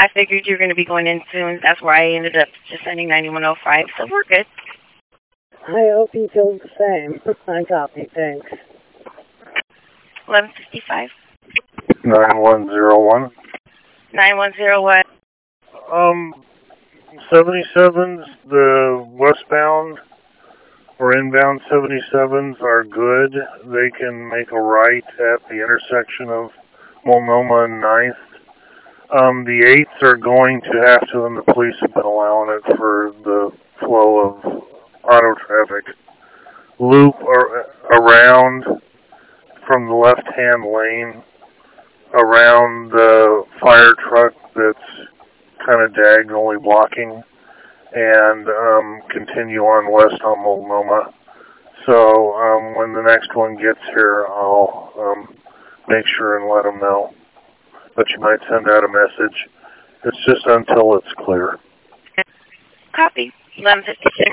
I figured you were going to be going in soon. That's why I ended up just sending 9105, so we're good. I hope you feel the same. I copy, thanks. 1155. 9101. 9101. 77s, the westbound or inbound 77s are good. They can make a right at the intersection of Multnomah and 9th. The 8s are going to have to, and the police have been allowing it for the flow of auto traffic. Loop around from the left-hand lane around the fire truck that's kind of diagonally blocking, and continue on west on Multnomah. So when the next one gets here, I'll make sure and let them know. But you might send out a message. It's just until it's clear. Copy. 1156.